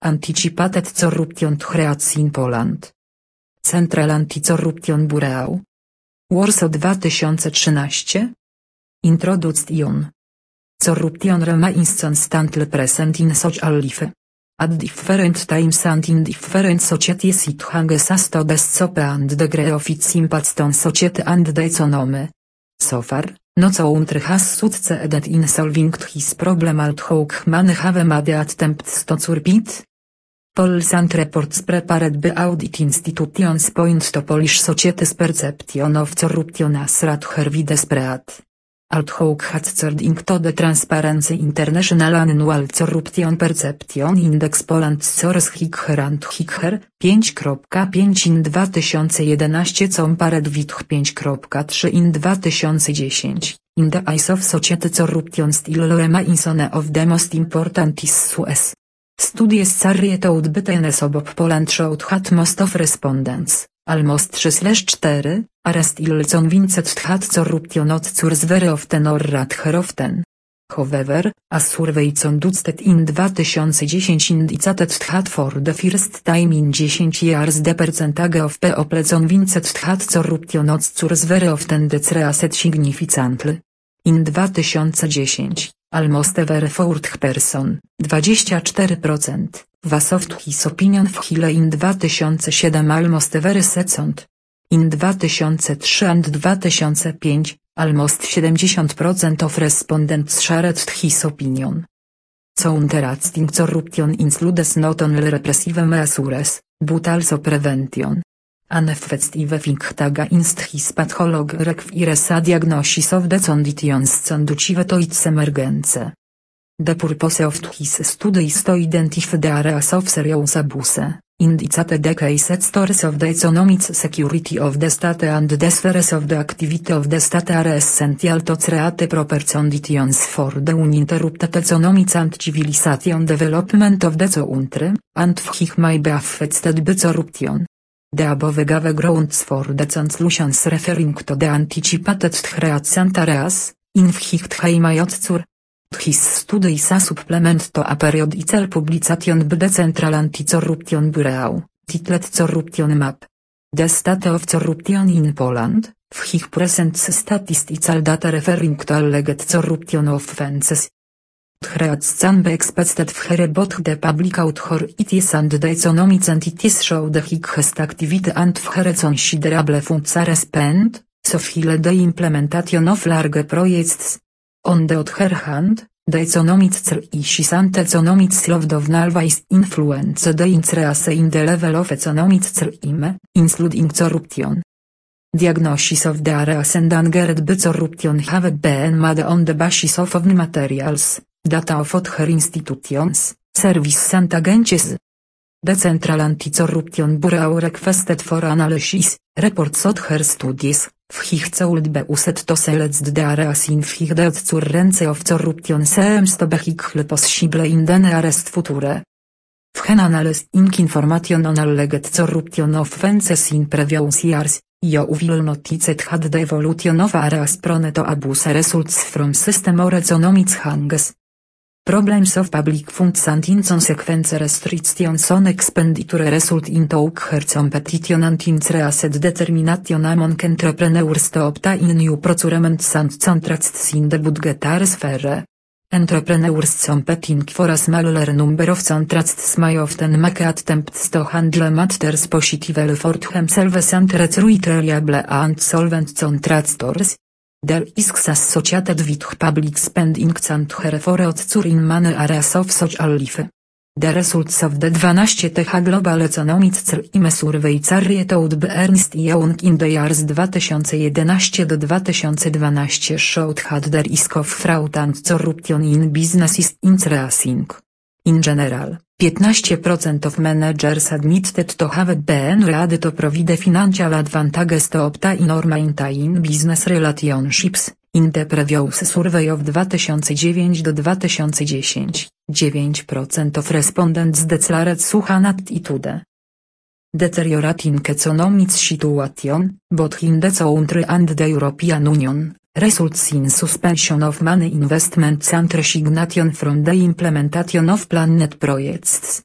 Anticipated Corruption Threats in Poland. Central Anti-Corruption Bureau. Warsaw 2013. Introduced Ion. Corruption remains constantly present in social life. At different times and in different societies it hangs as to the scope and degree of its impact on society and the economy. So far, no country has succeeded in solving this problem although many have made attempts to curb it. Polls and reports prepared by audit institutions point to Polish society's perception of corruption as rather widespread. Although according to the Transparency International Annual Corruption Perception Index Poland scores higher and higher, 5.5 in 2011 compared with 5.3 in 2010. In the eyes of society corruption still remains one of the most important issues. Studies carried out by NSO Poland showed that most of respondents, almost 3/4, are still convinced that corruption occurs very often or rather often. However, a survey conducted in 2010 indicated that for the first time in 10 years the percentage of people convinced that corruption occurs very often decreased significantly. In 2010, almost every fourth person, 24%, was of his opinion while in 2007 almost every second. In 2003 and 2005, almost 70% of respondents shared his opinion. Countering corruption includes not only repressive measures, but also prevention. An effective fight against his pathology requires a diagnosis of the conditions conducive to its emergence. The purpose of his study is to identify the areas of serious abuse, indicate the case stores of the economic security of the state and the spheres of the activity of the state are essential to create proper conditions for the uninterrupted economic and civilization development of the country, and which may be affected by corruption. The above gave grounds for the conclusions referring to the anticipated threats and areas, in which they may occur. His study is a supplement to a periodical publication by the Central Anti-Corruption Bureau, titled Corruption Map. The state of corruption in Poland, which presents statistical data referring to alleged corruption offences. Threats can be expected where both the public authorities and the economic entities show the highest activity and where considerable funds are spent, so while the implementation of large projects. On the other hand, the economic issues and economic slowdown always influence the increase in the level of economic crime, including corruption. Diagnosis of the areas endangered by corruption have been made on the basis of materials, data of other institutions, services and agencies. The Central Anti-Corruption Bureau requested for analysis, reports other studies, which should be used to select the areas in which the occurrence of corruption seems to be highly possible in the nearest future. When analyzing information on alleged corruption offences in previous years, you will notice that the evolution of areas prone to abuse results from system or economic hangs. Problems of public funds and inconsequent restrictions on expenditure result in higher competition and increased determination among entrepreneurs to obtain new procurements and contracts in the budgetary sphere. Entrepreneurs competing for a smaller number of contracts may often make attempts to handle matters positively for themselves and recruit reliable and solvent contractors. The risks associated with public spending can therefore occur in many areas of social life. The results of the 12th Global Economic Crime Survey carried out by Ernst & Young in the years 2011–2012 showed that the risk of fraud and corruption in business is increasing. In general, 15% of managers admitted to have been ready to provide financial advantages to obtain or maintain business relationships. In the previous survey of 2009–2010, 9% of respondents declared such an attitude. Deteriorating economic situation, both in the country and the European Union, results in suspension of many investments and resignation from the implementation of planned projects.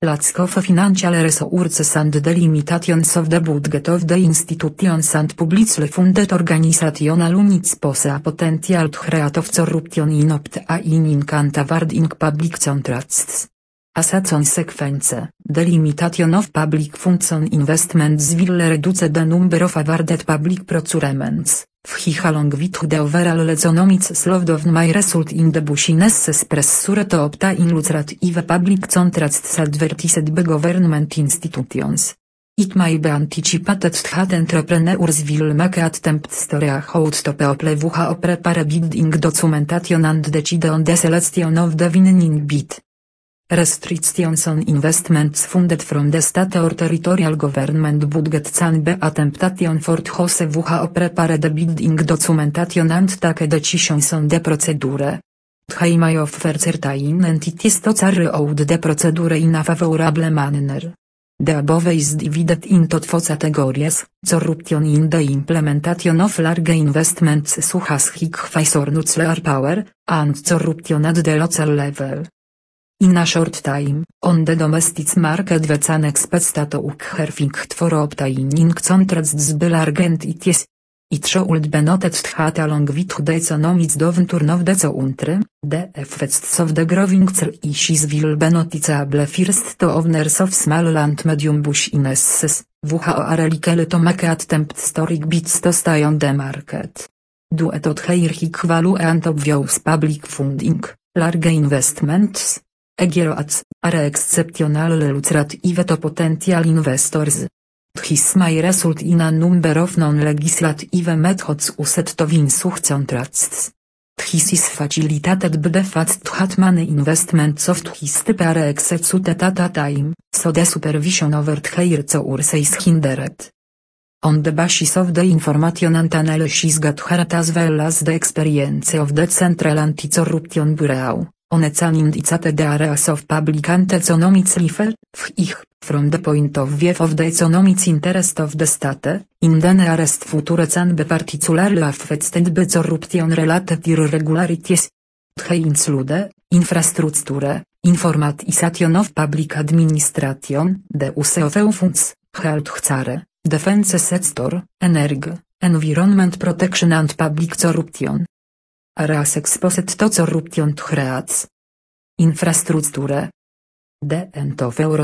Latzkow Financial Resources and Delimitations of the Budget of the Institutions and Publicly Funded Organizational Units Posse a Potential to Create of Corruption in Opta in and Awarding Public Contracts. As a consequence, the limitation of public funds on investments will reduce the number of awarded public procurements, which along with the overall economic slowdown may result in the busyness pressure to obtain lucrative public contracts advertised by government institutions. It may be anticipated that entrepreneurs will make attempts to reach out to people who prepare bidding documentation and decide on the selection of the winning bid. Restrictions on investments funded from the state or territorial government budget can be attempted for those who prepare the bidding documentation and take decisions on the procedure. They may offer certain entities to carry out the procedure in a favorable manner. The above is divided into two categories: corruption in the implementation of large investments such as high or nuclear power, and corruption at the local level. In a short time, on the domestic market we can expect to occur for obtaining contracts by large entities. It should be noted that along with the economic downturn of the country, the effects of the growing crisis will be noticeable first to owners of small and medium businesses, who are likely to make attempts to rig bids to stay on the market. Due to their high value and obvious public funding, large investments, EGOAs, are exceptionally lucrative to potential investors. This may result in a number of non-legislative methods used to win such contracts. This is facilitated by the fact that many investments of this type are executed at a time, so the supervision over their source is hindered. On the basis of the information and analysis gathered as well as the experience of the Central Anti-Corruption Bureau, on examining the areas of public and economic life, from the point of view of the economic interest of the state, in the nearest future can be particularly affected by corruption-related irregularities. They include infrastructure, informatization of public administration, the use of funds, healthcare, defense sector, energy, environment protection and public corruption. Areas exposed to corruption creates infrastrukturę. The end of Euro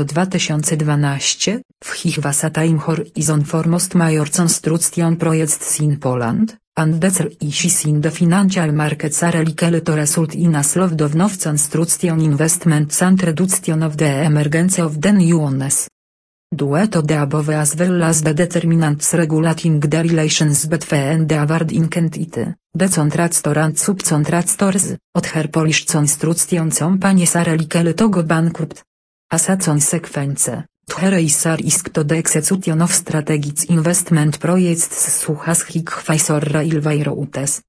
2012, which was a time horizon for most major construction projects in Poland, and the crisis in the financial markets are likely to result in a slowdown of construction investments and reduction of the emergence of the new ones. Due to the above as well as the determinants regulating the relations between the awarding entity, the contractor and subcontractors, other Polish construction companies are likely to go bankrupt. As a consequence, there is a risk to the execution of strategic investment projects such as highways or railway routes.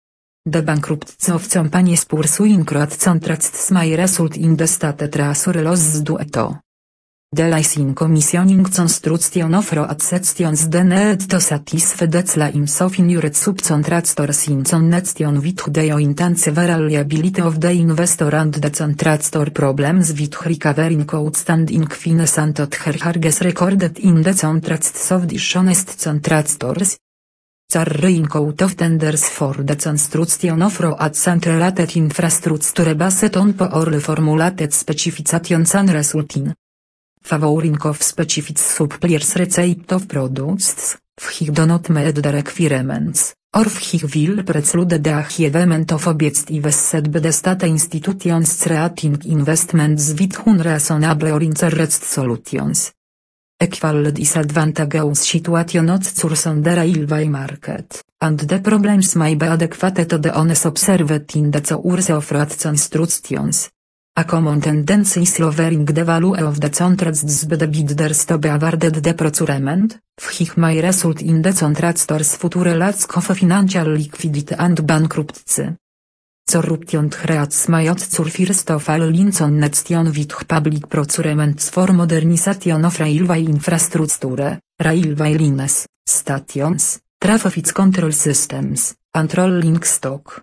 The bankruptcy of companies pursuing road contracts may result in the state treasury losses due to delays in commissioning construction of road sections, the need to satisfy the claims of injured subcontractors in connection with the intensive reliability of the investor and the contractor problems with recovering outstanding fines and other charges recorded in the contracts of dishonest contractors. Carrying out of tenders for the construction of roads and related infrastructure based on poorly formulated specifications and result in favoring of specific suppliers' receipt of products, which do not meet the requirements, or which will preclude the achievement of objectives set by the state institutions creating investments with unreasonable or incorrect solutions. Equal disadvantageous situation occurs on the railway market, and the problems may be adequate to the ones observed in the course of road constructions. A common tendency is lowering the value of the contracts by the bidders to be awarded the procurement, which may result in the contractor's future lack of financial liquidity and bankruptcy. Corruption creates may occur first of all in connection with public procurements for modernization of railway infrastructure, railway lines, stations, traffic control systems, and rolling stock.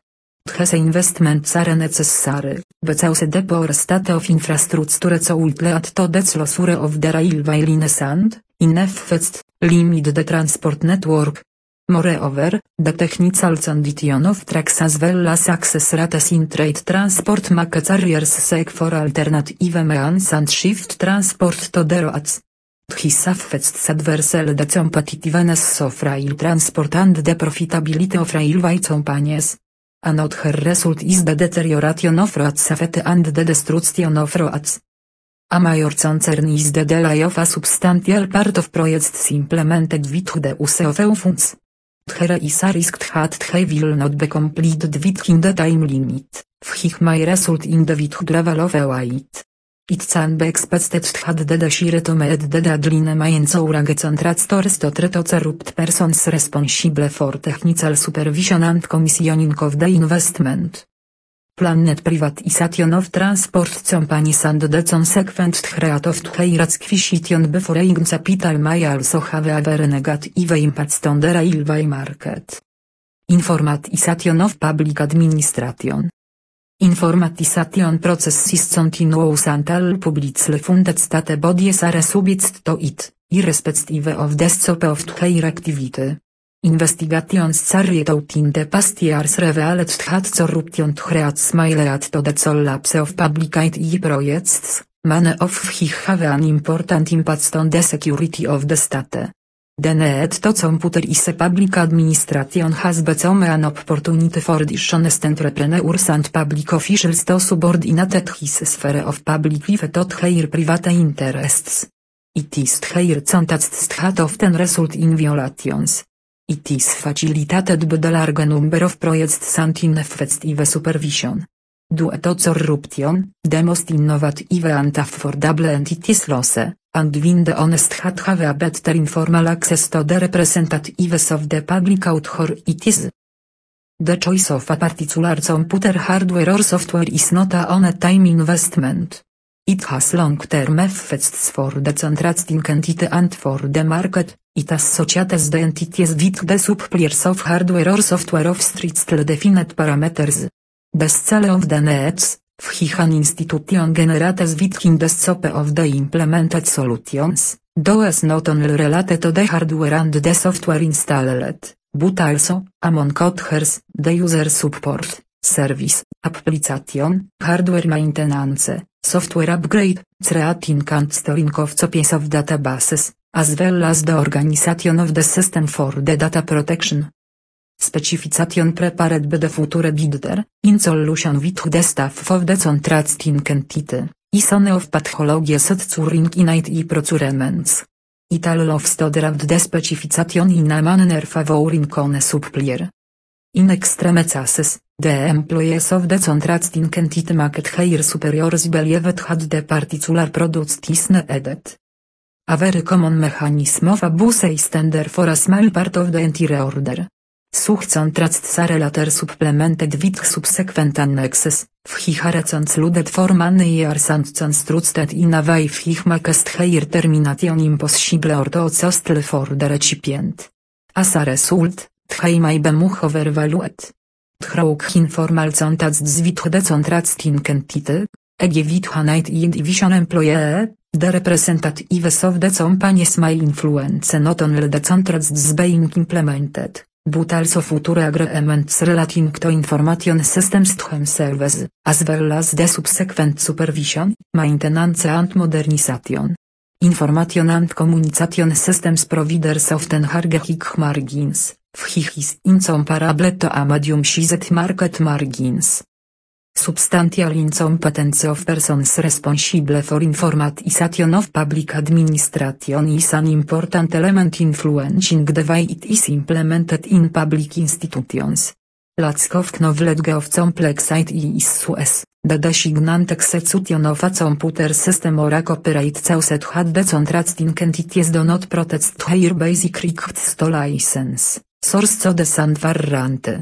Hese investment are necessary, because the poor state of infrastructure so will lead to the closure of the railway lines and, in effect, limit the transport network. Moreover, the technical condition of tracks as well as access rates in trade transport make carriers seek for alternative means and shift transport to the roads. This affects adversely the competitiveness of rail transport and the profitability of railway companies. Another result is the deterioration of road safety and the destruction of roads. A major concern is the delay of a substantial part of projects implemented with the use of funds. There is a risk that they will not be completed within the time limit, which may result in the level of aid. It can be expected that the desire to meet the deadline may encourage contractors to try to corrupt persons responsible for technical supervision and commissioning of the investment. Planned privatization of transport companies and the consequent threat of their acquisition by foreign capital may also have a very negative impact on the railway market. Informatization of public administration. Informatization processes continuous until publicly funded state bodies are subject to it, irrespective of the scope of their activity. Investigations carried out in the past years revealed that corruption threats may lead to the collapse of public IT projects, many of which have an important impact on the security of the state. The need to computerize public administration has become an opportunity for dishonest entrepreneurs and public officials to subordinate his sphere of public life to their private interests. It is their contacts that often result in violations. It is facilitated by the large number of projects and ineffective supervision. Due to corruption, the most innovative and affordable entities lose, and when the honest have a better informal access to the representatives of the public authorities. The choice of a particular computer hardware or software is not a one-time investment. It has long-term effects for the contracting entity and for the market. It associates the entities with the suppliers of hardware or software of strictly defined parameters. The scale of the needs, which an institution generates within the scope of the implemented solutions, those not only related to the hardware and the software installed, but also, among others, the user support, service, application, hardware maintenance, software upgrade, creating and storing of copies of databases, as well as the organization of the system for the data protection. Specification prepared by the future bidder, in solution with the staff of the contracting entity, is one of pathologies occurring in IT procurements. It allows to draft the specification in a manner favoring one supplier. In extreme cases, the employees of the contracting entity make their superiors believe that the particular product is needed. A very common mechanism of abuse is tender for a small part of the entire order. Such contracts are later supplemented with subsequent annexes, which are concluded for many years and constructed in a way which makes their termination impossible or too costly for the recipient. As a result, they may be much overvalued. Through informal contacts with the contracting entity, with an IT division employee, the representatives of the companies may influence not only the contracts being implemented, but also future agreements relating to information systems themselves, as well as the subsequent supervision, maintenance and modernization. Information and communication systems providers often have high margins, which is incomparable to a medium-sized market margins. Substantial incompetence of persons responsible for informatization of public administration is an important element influencing the way it is implemented in public institutions. Lack of knowledge of complex IT issues, the designant execution of a computer system or a copyright caused had the contracting entities do not protect their basic rights to license, source codes and warranty.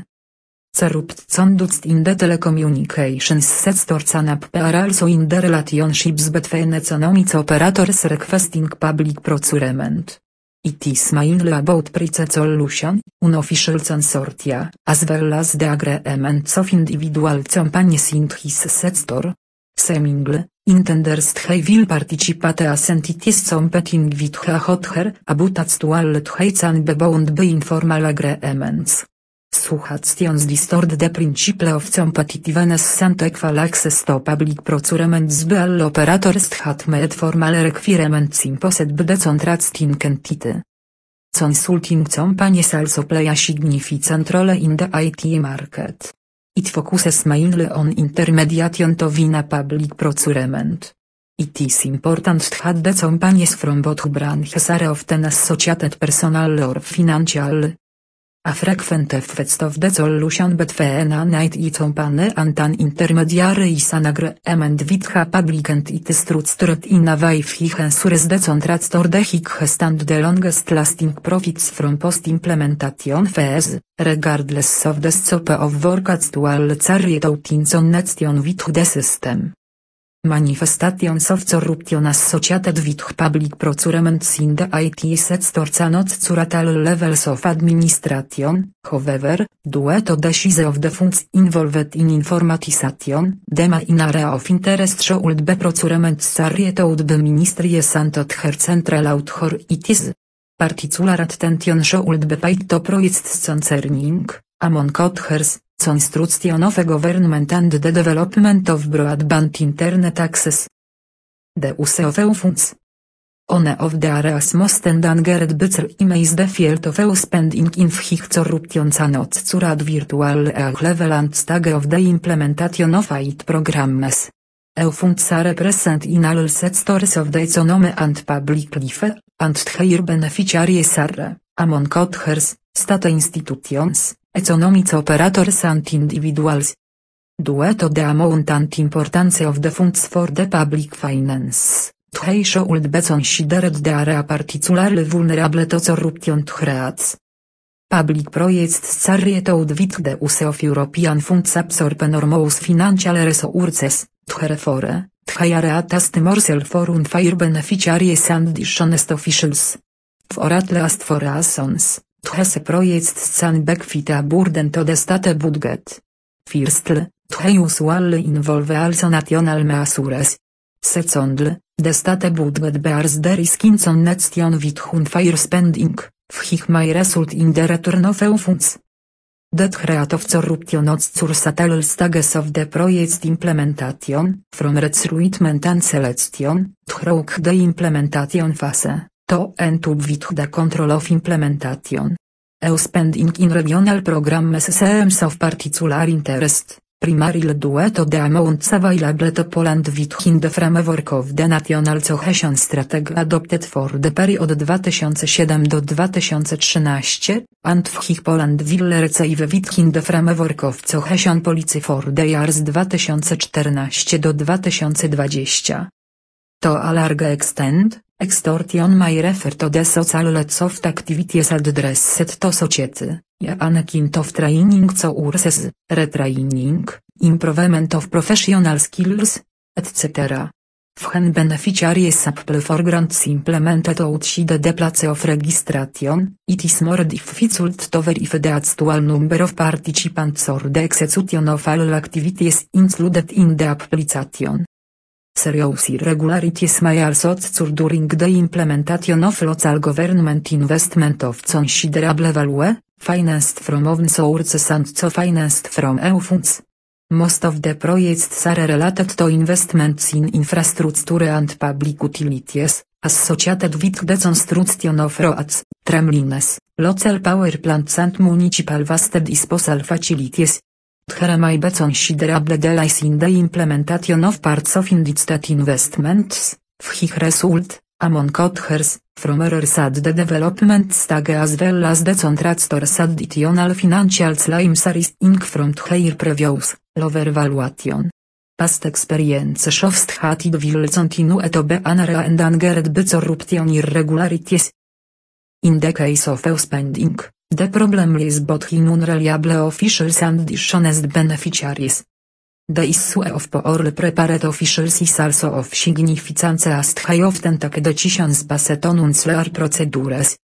Corruption in the telecommunications sector can appear also in the relationships between economic operators requesting public procurement. It is mainly about price solution, unofficial consortia, as well as the agreements of individual companies in his sector. Semingle, intenders they will participate as entities competing with other about actual trades and bound by informal agreements. Suggestions distort the principle of competitiveness and equal access to public procurements by all operators that made formal requirements imposed by the contracting entity. Consulting companies also play a significant role in the IT market. It focuses mainly on intermediation to win a public procurement. It is important that the companies from both branches are often associated personal or financial. A frequent effect of the solution between an IT company and an intermediary is an agreement with a public entity structured in a way that ensures the contractor stand the longest lasting profits from post-implementation phase, regardless of the scope of work actual carried out in connection with the system. Manifestations of corruption associated with public procurements in the IT sector cannot occur at all levels of administration, however, due to the size of the funds involved in informatization, the main area of interest should be procurements carried out by ministries and other central authorities. Particular attention should be paid to projects concerning, among others, construction of a government and the development of broadband internet access. The use of EU funds. One of the areas most endangered by crime is the field of EU spending in which corruption cannot occur at virtual level and stage of the implementation of IT programs. EU funds are present in all sectors of the economy and public life, and their beneficiaries are, among others, state institutions, economic operators and individuals. Due to the amount and importance of the funds for the public finance, they should be considered the area particularly vulnerable to corruption threats. Public projects carried out with the use of European funds absorb enormous financial resources, therefore, they are a task more for unfair beneficiaries and dishonest officials. For at least four reasons. These projects can benefit a burden to the state budget. Firstly, they usually involve also national measures. Secondly, the state budget bears the risk in connection with unfair spending, which may result in the return of EU funds. The threat of corruption occurs at all stages of the project's implementation, from recruitment and selection, through the implementation phase, to end up with the control of implementation. EU spending in regional programs seems of particular interest, primarily due to the amounts available to Poland within the framework of the National Cohesion Strategy adopted for the period 2007–2013, and which Poland will receive within the framework of Cohesion Policy for the years 2014–2020. To a large extent, extortion may refer to the social soft activities addressed to society, a kind of training courses, retraining, improvement of professional skills, etc. When beneficiaries apply for grants implemented outside the place of registration, it is more difficult to verify the actual number of participants or the execution of all activities included in the application. Serious irregularities may also occur during the implementation of local government investment of considerable value, financed from own sources and co-financed from EU funds. Most of the projects are related to investments in infrastructure and public utilities, associated with the construction of roads, tramlines, local power plants and municipal waste disposal facilities. There may be considerable delays in the implementation of parts of indicted investments, which result, among others, from errors at the development stage as well as the contractor's additional financial claims arising from their previous, lower valuation. Past experience shows that it will continue to be an area endangered by corruption irregularities. In the case of EU spending, the problem lies both in unreliable officials and dishonest beneficiaries. The issue of poorly prepared officials is also of significance as they often take decisions based on unclear procedures.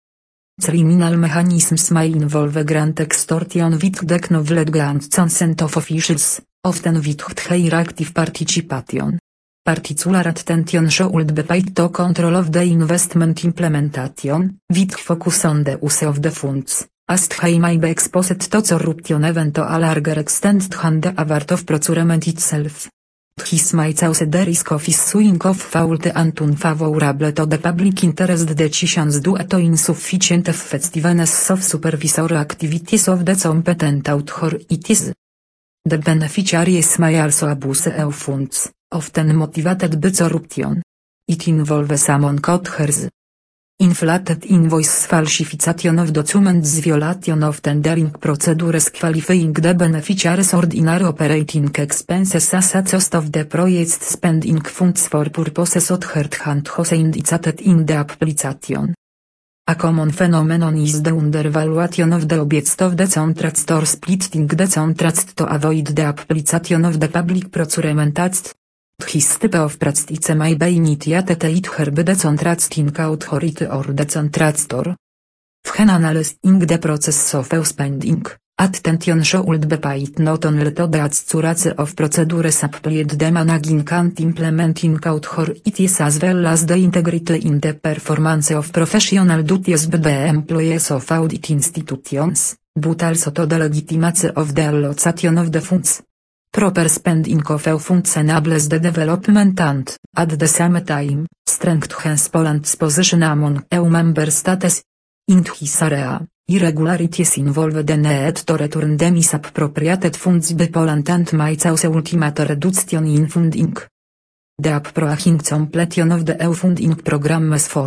Criminal mechanisms may involve grand extortion with the knowledge and consent of officials, often without higher active participation. Particular attention should be paid to control of the investment implementation, with focus on the use of the funds, as they may be exposed to corruption even to a larger extent than the award of procurement itself. This may cause the risk of issuing of faulty and unfavorable to the public interest decisions due to insufficient effectiveness of supervisory activities of the competent authorities. The beneficiaries may also abuse EU funds, often motivated by corruption. It involves among others inflated invoice, falsification of documents, violation of tendering procedures, qualifying the beneficiaries' ordinary operating expenses as a cost of the project, spending funds for purposes other than those indicated in the application. A common phenomenon is the undervaluation of the objects of the contract or splitting the contract to avoid the application of the public procurement act. This type of practice may be initiated either by the contracting authority or the contractor. When analyzing the process of spending, attention should be paid not only to the accuracy of procedures applied the managing and implementing authorities as well as the integrity in the performance of professional duties by the employees of audit institutions, but also to the legitimacy of the allocation of the funds. Proper spending of EU funds enables the development and, at the same time, strengthens Poland's position among EU member states. In this area, irregularities involve the need to return the misappropriated funds by Poland and may cause ultimate reduction in funding. The approaching completion of the EU funding programs for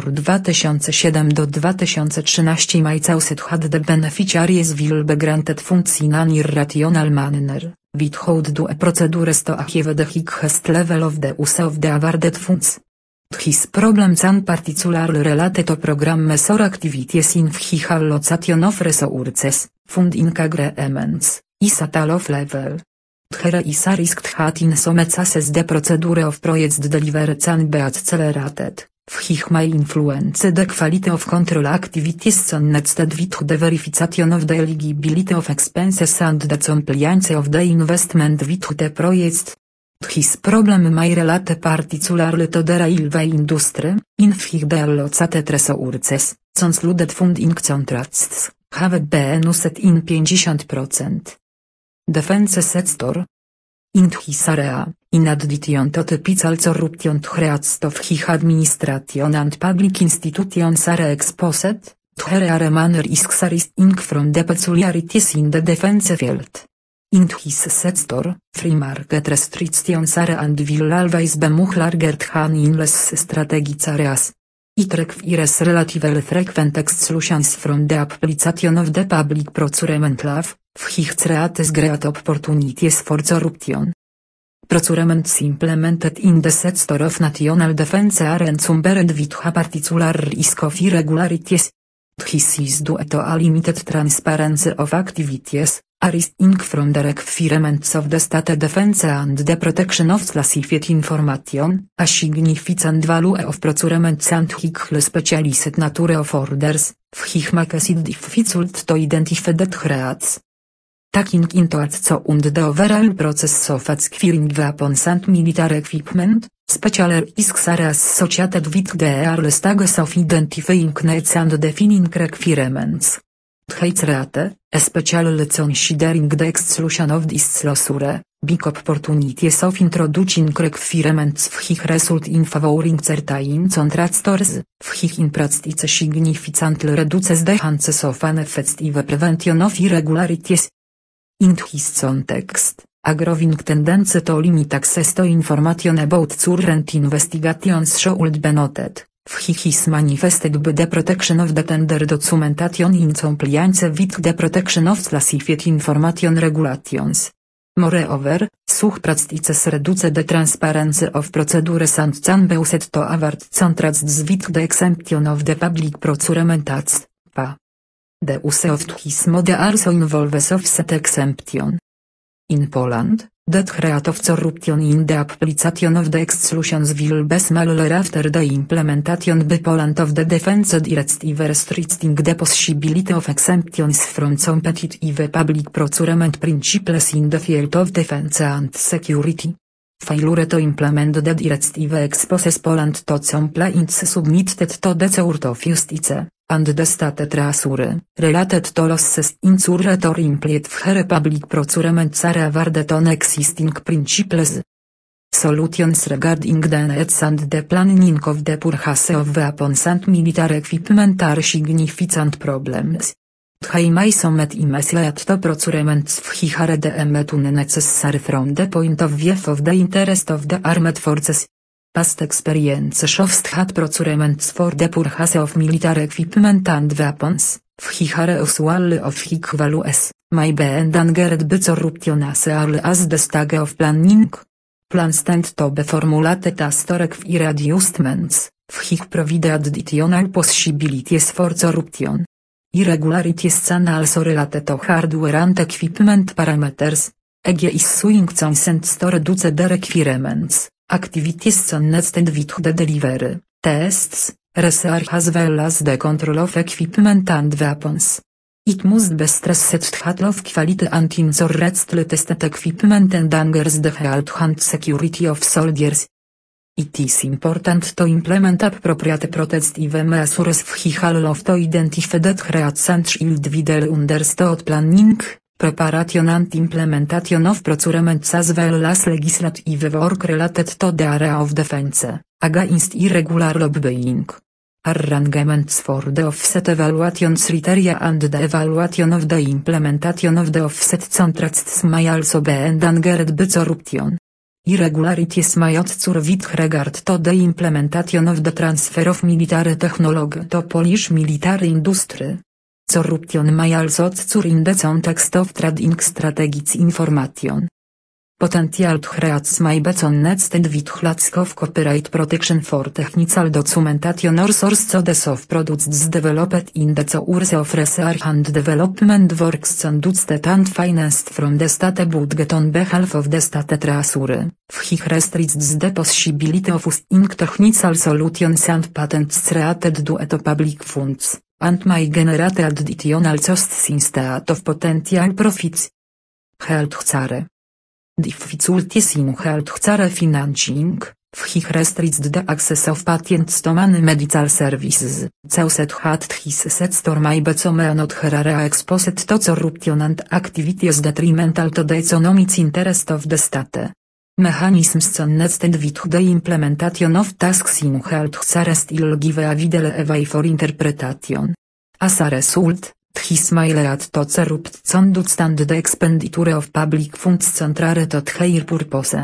2007-2013 may cause that the beneficiaries will be granted funds in an irrational manner, without due procedures to achieve the highest level of the use of the awarded funds. These problems are particularly related to programs or activities in which allocation of resources, funding agreements, is at a low level. There is a risk that in some cases the procedure of projects delivered can be accelerated, which may influence the quality of control activities connected with the verification of the eligibility of expenses and the compliance of the investment with the project. This problem may relate particularly to the railway industry, in which the allocated resources, concluded funding contracts, have been used in 50%. Defense sector. In this area, in addition to typical corruption threats of high administration and public institutions are exposed, there are many risks arising from the peculiarities in the defense field. In this sector, free market restrictions are and will always be much larger than in less strategic areas. It requires relatively frequent exclusions from the application of the public procurement law, which creates great opportunities for corruption. Procurements implemented in the sector of national defense are encumbered with a particular risk of irregularities. This is due to a limited transparency of activities, arising from the requirements of the state defense and the protection of classified information, a significant value of procurements and highly specialized nature of orders, which makes it difficult to identify the threats. Taking into account the overall process of acquiring weapons and military equipment, special risks are associated with the early stages of identifying needs and defining requirements. These rate, especially considering the exclusion of disclosure, big opportunities of introducing requirements which result in favoring certain contractors, which in practice significantly reduces the chances of an effective prevention of irregularities. In this context, a growing tendency to limit access to information about current investigations should be noted, which is manifested by the protection of the tender documentation in compliance with the protection of classified information regulations. Moreover, such practices reduce the transparency of procedures and can be used to award contracts with the exemption of the Public Procurement Act, PA. The use of this mode also involves offset exemption. In Poland, Det create of corruption in the application of the exclusions will be smaller after the implementation by Poland of the defense directive restricting the possibility of exemptions from competitive public procurement principles in the field of defense and security. Failure to implement the directive exposes Poland to complaints submitted to the Court of Justice, and the state treasury, related to losses incurred or implied в her public procurement are awarded on existing principles. Solutions regarding the needs and the planning of the purchase of weapons and military equipment are significant problems. They may somewhat mislead to procurements where the emet unnecessary from the point of view of the interest of the armed forces. Past experience shows that procurements for the purchase of military equipment and weapons, where usually of high values, may be endangered by corruption as early as the stage of planning. Plans tend to be formulated as to require adjustments, which provide additional possibilities for corruption. Irregularities can also relate to hardware and equipment parameters, e.g. issuing consents to reduce the requirements. Activities connected with the delivery, tests, research as well as the control of equipment and weapons. It must be stressed that low quality and incorrectly tested equipment endangers the health and security of soldiers. It is important to implement appropriate protective measures which to identify the threats and shield vital understood planning, preparation and implementation of procurements as well as legislative work related to the area of defense, against irregular lobbying. Arrangements for the offset evaluation criteria and the evaluation of the implementation of the offset contracts may also be endangered by corruption. Irregularities may occur with regard to the implementation of the transfer of military technology to Polish military industry. Corruption may also occur in the context of trading strategic information. Potential threats may be connected with lack of copyright protection for technical documentation or source codes of products developed in the course of research and development works conducted and financed from the state budget on behalf of the state treasury, which restricts the possibility of using technical solutions and patents created due to public funds, and may generate additional costs instead of potential profits. Healthcare. Difficulties in healthcare financing, which restricts the access of patients to many medical services, caused that his sector may become not rare exposed to corruption and activities detrimental to the economic interest of the state. Mechanisms connected with the implementation of tasks in healthcare still give a wide way for interpretation. As a result, this may lead to corruption and the expenditure of public funds contrary to their purpose.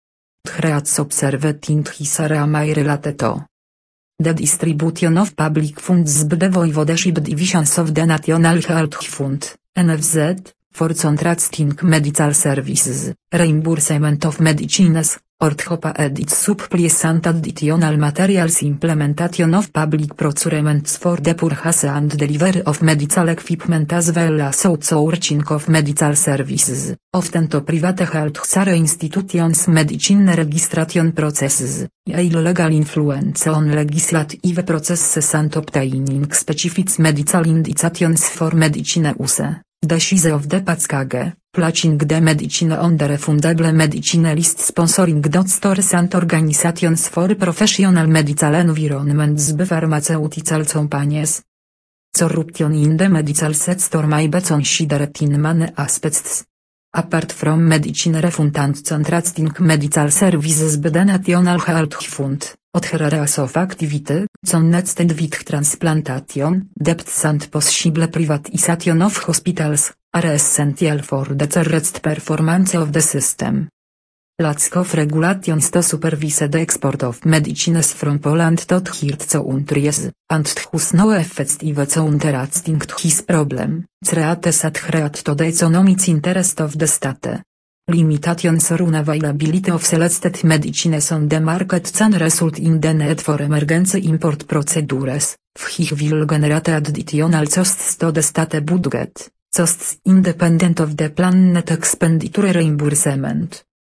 Threats observed in this area may relate to the distribution of public funds by the voivodeship divisions of the National Health Fund, NFZ, for contracting medical services, reimbursement of medicines, orthopedic supplies and additional materials, implementation of public procurements for the purchase and delivery of medical equipment as well as outsourcing of medical services, often to private healthcare institutions, medicine registration processes, illegal influence on legislative processes and obtaining specific medical indications for medicine use. Decise of the package, placing the medicine on the refundable medicine list, sponsoring doctors and organizations for professional medical environments by pharmaceutical companies. Corruption in the medical sector may be considered in many aspects. Apart from medicine refund and contracting medical services by the National Health Fund, other areas of activity, connected with transplantation, debts and possible privatization of hospitals, are essential for the correct performance of the system. Lack of regulations to supervise the export of medicines from Poland to third countries, and thus no effective counteraction to this problem, creates a threat to the economic interest of the state. Limitations or unavailability of selected medicines on the market can result in the need for emergency import procedures, which will generate additional costs to the state budget, costs independent of the planned expenditure reimbursement.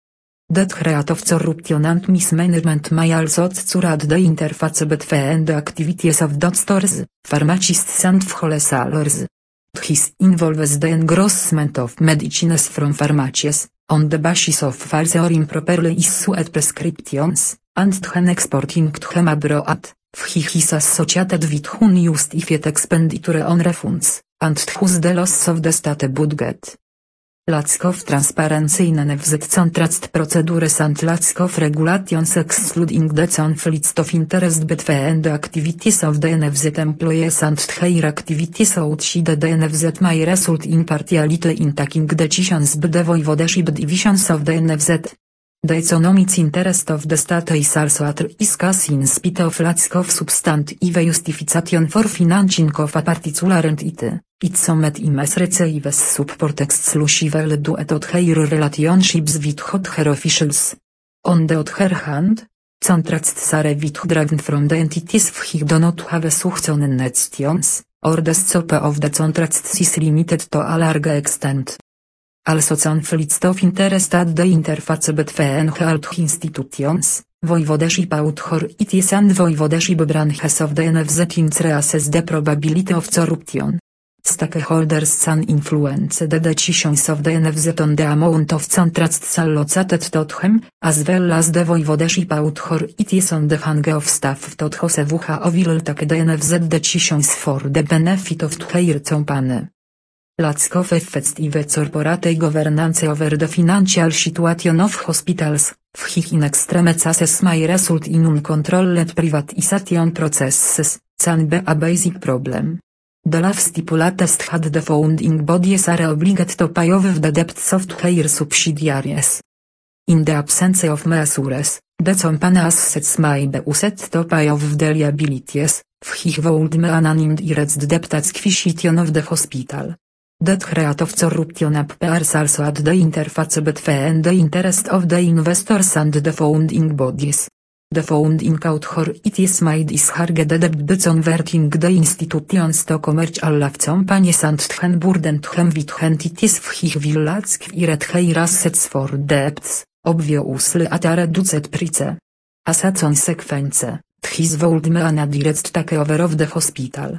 Det creative corruption and mismanagement may also occur the interface between the activities of doctors, pharmacists and wholesalers. This involves the engrossment of medicines from pharmacies, on the basis of false or improperly issued prescriptions, and then exporting them abroad, which is associated with unused effect expenditure on refunds, and thus the loss of the state budget. Lack of transparency in NFZ contrast procedures and lack of regulations excluding the conflict of interest between the activities of the NFZ employees and their activities outside the NFZ may result in partiality in taking decisions by the voivodeship divisions of the NFZ. The economic interest of the state is also at risk as in spite of lack of substantive justification for financing of a particular entity. It sometimes receives support exclusively due to their relationships with other officials. On the other hand, contracts are withdrawn from the entities which do not have suction nettions, or the scope of the contracts is limited to a large extent. Also conflict of interest at the interface between health institutions, voivodeship authorities and voivodeship branches of the NFZ increases the probability of corruption. Stakeholders can influence the decisions of the NFZ on the amount of contracts allocated to them, as well as the voivodeship authorities on the hang of staff to whose will take the NFZ decisions for the benefit of their company. Lack of effective corporate governance over the financial situation of hospitals, which in extreme cases may result in uncontrolled privatization processes, can be a basic problem. The law stipulates that the founding bodies are obliged to pay off the debts of their subsidiaries. In the absence of measures, the company assets may be used to pay off the liabilities, which would mean an indirect debt acquisition of the hospital. That creative corruption appears also at the interface between the interest of the investors and the founding bodies. The founding authorities may discharge the debt by converting the institutions to commercial life companies and then burden them with entities which will acquire their assets for debts, obviously at a reduced price. As a consequence, this would mean a direct takeover of the hospital.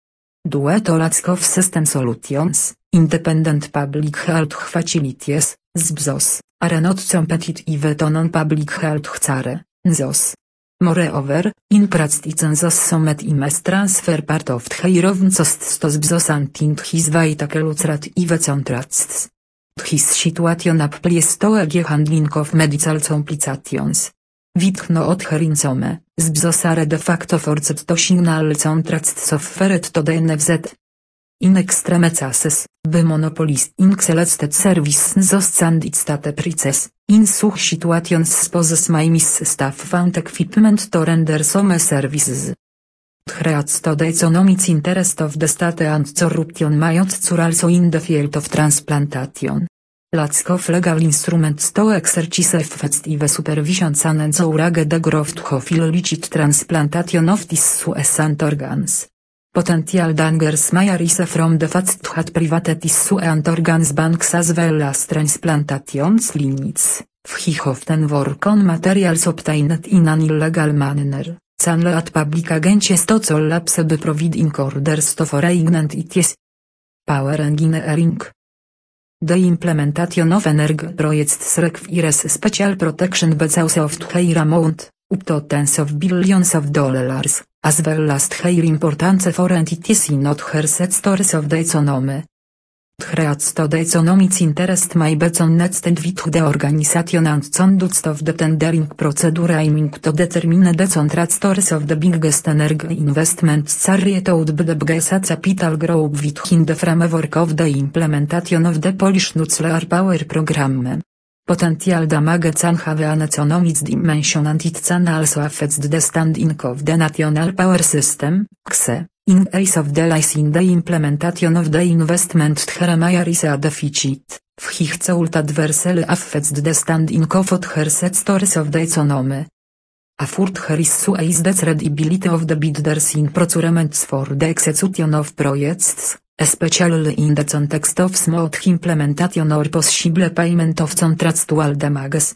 Due to lack of system solutions, independent public health facilities, SBZOS, are not competitive to non-public health care, NZOS. Moreover, in practice NZOS sometimes transfer part of their costs to SBZOS and in his vital lucrative contracts. This situation applies to a handling of medical complications. With no other income, SBZOS are de facto forced to signal contracts offered to the NFZ. In extreme cases, by monopolisting selected services and its state prices, in such situations spouses may miss staff and equipment to render some services. Threats to the economic interest of the state and corruption may occur also in the field of transplantation. Lack of legal instruments to exercise effective supervision can encourage the growth of illicit transplantation of tissues and organs. Potential dangers may arise from the fact that private tissue and organs banks as well as transplantation clinics, which often work on materials obtained in an illegal manner, can lead public agencies to collapse by providing orders to foreign entities. Power engineering. The implementation of energy projects requires special protection because of their amount, up to tens of billions of dollars, as well as their importance for entities in other sectors of the economy. Threats to the economic interest may be connected with the organization and conduct of the tendering procedure aiming to determine the contractors of the biggest energy investments carried out by the biggest capital group within the framework of the implementation of the Polish nuclear power program. Potential damage can have an economic dimension and it can also affect the standing of the national power system, KSE. In case of delays in the implementation of the investment there may arise a deficit, which could adversely affect the standing of other sectors of the economy. A further issue is the credibility of the bidders in procurements for the execution of projects, especially in the context of smooth implementation or possible payment of contractual damages.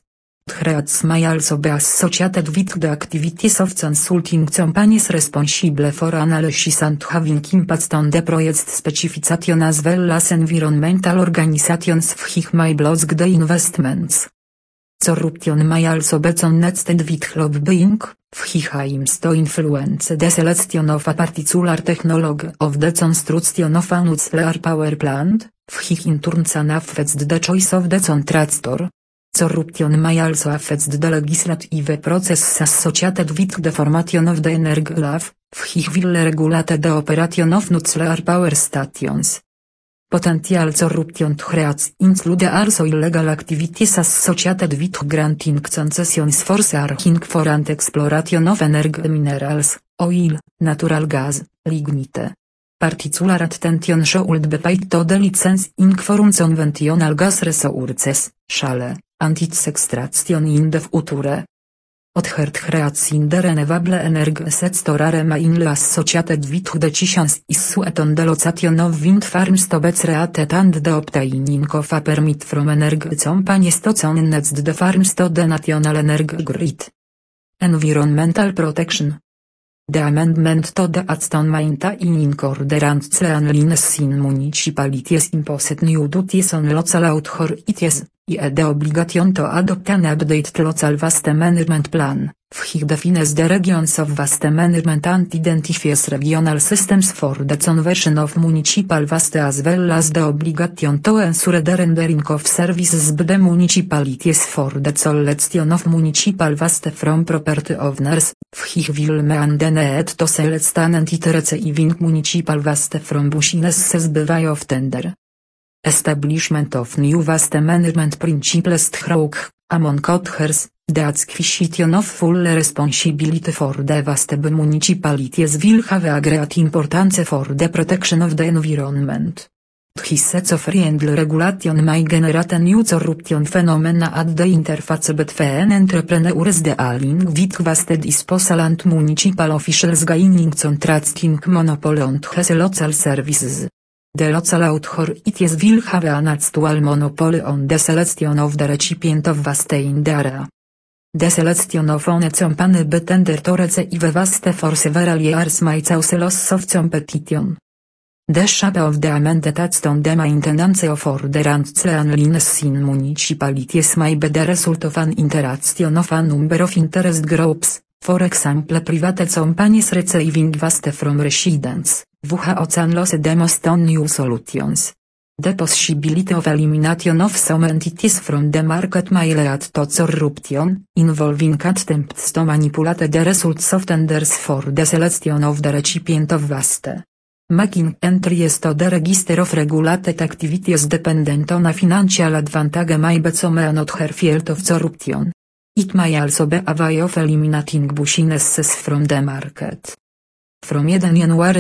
Creates may also be associated with the activities of consulting companies responsible for analysis and having impact on the project specification as well as environmental organizations which may block the investments. Corruption may also be connected with lobbying, which aims to influence the selection of a particular technology of the construction of a nuclear power plant, which in turn affects the choice of the contractor. Corruption may also affect the legislative process associated with the formation of the energy law, which will regulate the operation of nuclear power stations. Potential corruption threats include also illegal activities associated with granting concessions for searching for and exploration of energy minerals, oil, natural gas, lignite. Particular attention should be paid to the licensing for conventional gas resources, shale, and its extraction in the future. Other threats in the renewable energy sector are mainly associated with decisions issued on the location of wind farms to be created and the obtaining of a permit from energy companies to connect the farms to the national energy grid. Environmental protection. The amendment to the Aston Maintaining Order and Cleanliness in Municipalities imposed new duties on local authorities, i the obligation to adopt an updated local waste management plan, which defines the regions of waste management and identifies regional systems for the conversion of municipal waste as well as the obligation to ensure the rendering of services by the municipalities for the collection of municipal waste from property owners, which will mean the need to select an entity receiving municipal waste from businesses by way of tender. Establishment of new waste management principles through, among others, the acquisition of full responsibility for the waste by municipalities will have a great importance for the protection of the environment. This set of friendly regulation may generate a new corruption phenomena at the interface between entrepreneurs dealing with waste disposal and municipal officials gaining contracting monopoly on these local services. The local authorities will have an actual monopoly on the selection of the recipient of waste in the area. The selection of one company by tender to receive waste for several years may cause loss of competition. The shape of the amended act on the maintenance of order and cleanliness in municipalities may be the result of an interaction of a number of interest groups, for example private companies receiving waste from residents, WHO can lose the most on new solutions. The possibility of elimination of some entities from the market may lead to corruption, involving attempts to manipulate the results of tenders for the selection of the recipient of waste. Making entries to the register of regulated activities dependent on a financial advantage may become another field of corruption. It may also be a way of eliminating businesses from the market. From 1 January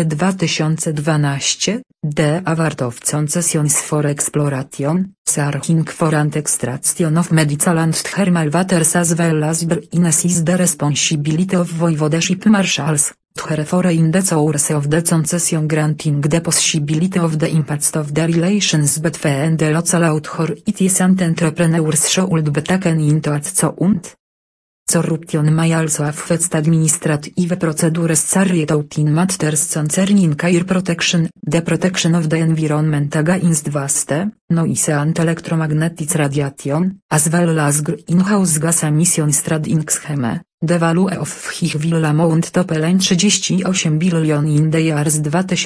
2012, the award of concessions for exploration, searching for and extraction of medical and thermal waters as well as brines is the responsibility of voivodeship marshals, therefore in the source of the concession granting the possibility of the impact of the relations between the local authorities and entrepreneurs should be taken into account. Corruption may also affect administrative procedures carried out in matters concerning air protection, the protection of the environment against waste, noise and electromagnetic radiation, as well as greenhouse gas emissions trading scheme, the value of which will amount to $38 billion in the years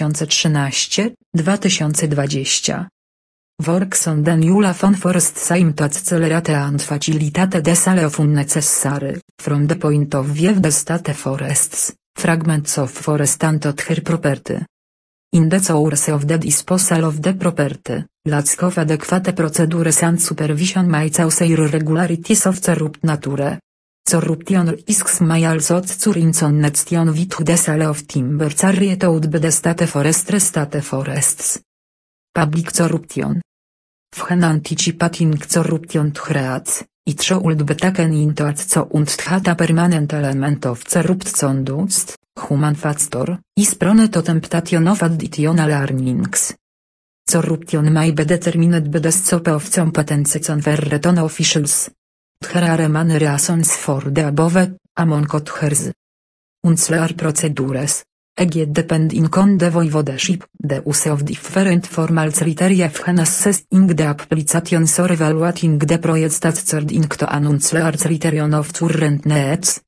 2013-2020. Works on the new law on forests aim to accelerate and facilitate the sale of unnecessary, from the point of view of the state forests, fragments of forest and other property. In the course of the disposal of the property, lack of adequate procedures and supervision may cause irregularities of corrupt nature. Corruption risks may also occur in connection with the sale of timber carried out by the state forests. Public corruption. When anticipating corruption threats, it should be taken into account that a permanent element of corrupt conduct, human factor, is prone to temptation of additional earnings. Corruption may be determined by the scope of competence conferred on officials. There many reasons for the above, among others. Unclear procedures. Depending on the voivodeship, the use of different formal criteria when assessing the applications or evaluating the project according to an unclear criterion of current needs.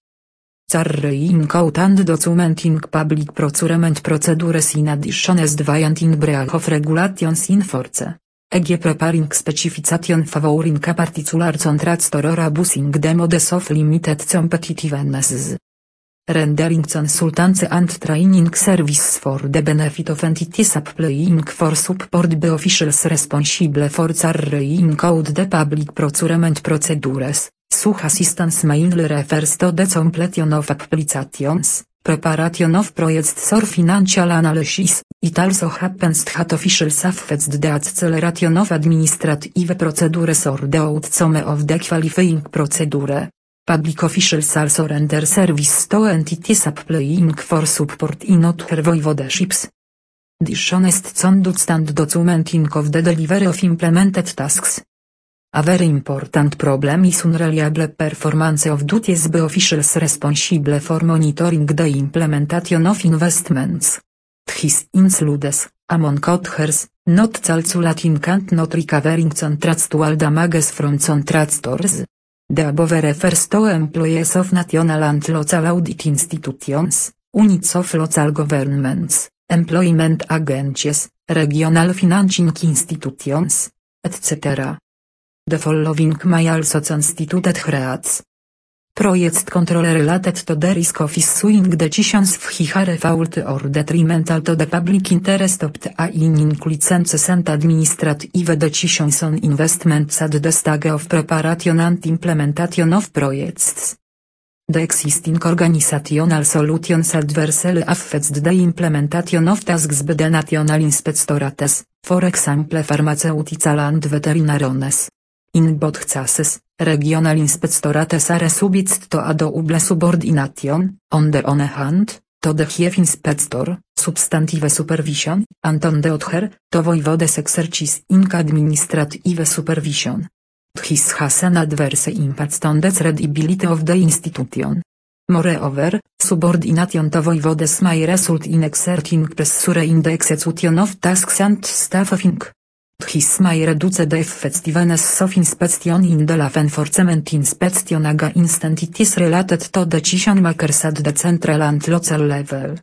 Carrying out and documenting public procurement procedures in addition as deviant breach of regulations in force. Preparing specification favoring a particular contractor or abusing the modes of limited competitiveness. Rendering consultancy and training service for the benefit of entities applying for support the officials responsible for carrying out the public procurement procedures. Such assistance mainly refers to the completion of applications, preparation of projects or financial analysis. It also happens that officials affect the acceleration of administrative procedures or the outcome of the qualifying procedure. Public officials also render service to entities applying for support in other voivodeships. Dishonest conduct and documenting of the delivery of implemented tasks. A very important problem is unreliable performance of duties by officials responsible for monitoring the implementation of investments. This includes, among others, not calculating and not recovering contractual damages from contractors. The above refers to employees of national and local audit institutions, units of local governments, employment agencies, regional financing institutions, etc. The following may also constitute threats. Project control related to the risk of issuing decisions which are faulty or detrimental to the public interest obtaining licenses and administrative decisions on investments at the stage of preparation and implementation of projects. The existing organizational solutions adversely affect the implementation of tasks by the national inspectorates, for example pharmaceutical and veterinarians. In both cases, regional inspectorates are subject to a double subordination, on the one hand, to the chief inspector, substantive supervision, and on the other, to voivodes exercising administrative supervision. This has an adverse impact on the credibility of the institution. Moreover, subordination to voivodes may result in exerting pressure in the execution of tasks and staffing. This may reduce the effectiveness of inspection in the law enforcement inspection against entities related to decision makers at the central and local level.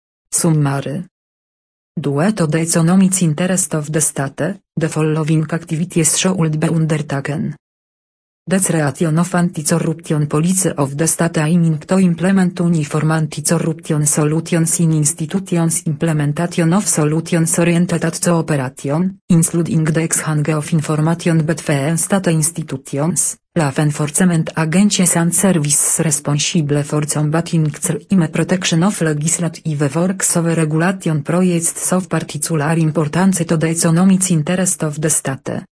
Summary. Due to the economic interest of the state, the following activities should be undertaken. The creation of anti-corruption policy of the state aiming to implement uniform anti-corruption solutions in institutions. Implementation of solutions oriented at cooperation, including the exchange of information between state institutions, law enforcement agencies and services responsible for combating crime. Protection of legislative works of regulation projects of particular importance to the economic interest of the state.